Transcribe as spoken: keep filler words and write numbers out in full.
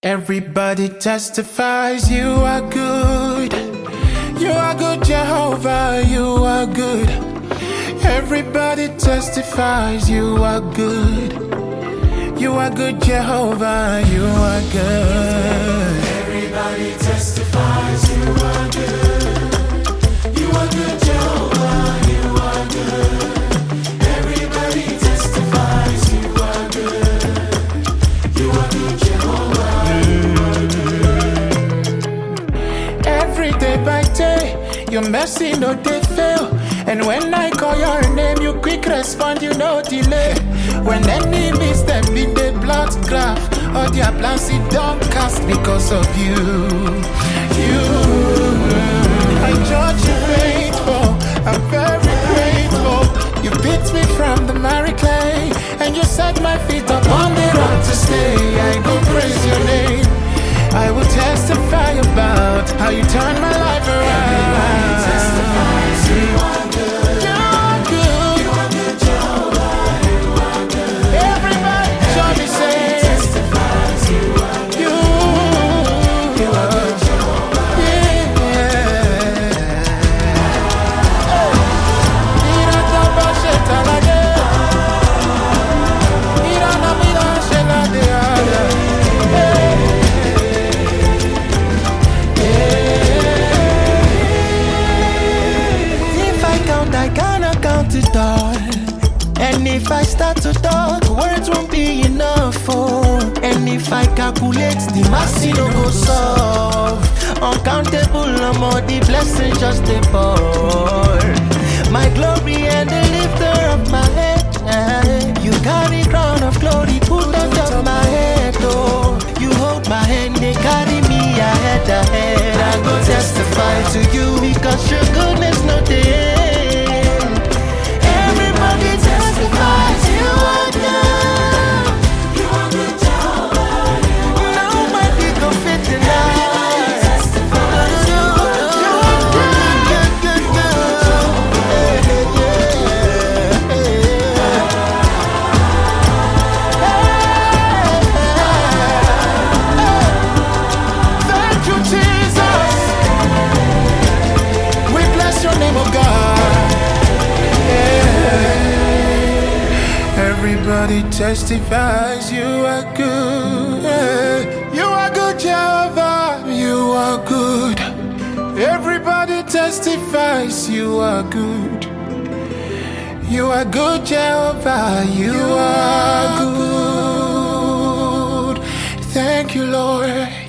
Everybody testifies you are good. You are good, Jehovah, you are good. Everybody testifies you are good. You are good, Jehovah, you are good. Everybody testifies you are good. You are good, Jehovah, you are good. Everybody testifies you are good. You are good, Jehovah, you are good. Every day by day, your mercy no dey fail. And when I call your name, you quick respond, you no delay. When enemies them in the blood graph, all their plans it don't cast because of you. You, I judge you faithful, I'm very grateful. You picked me from the miry clay, and you set my feet upon the rock to stay. I go praise your name. I will testify about how you turned my life around. Everybody testifies you are And if I start to talk, words won't be enough for. And if I calculate, the mass no go solve. Uncountable no more, the blessings just they pour. My glory and the lifter of my head. You carry crown of glory, put on top my head. Oh, you hold my hand, they carry me ahead, ahead. I go testify to you because your goodness no day. Everybody testifies you are good. You are good, Jehovah, you are good. Everybody testifies you are good. You are good, Jehovah, you are good. Thank you, Lord.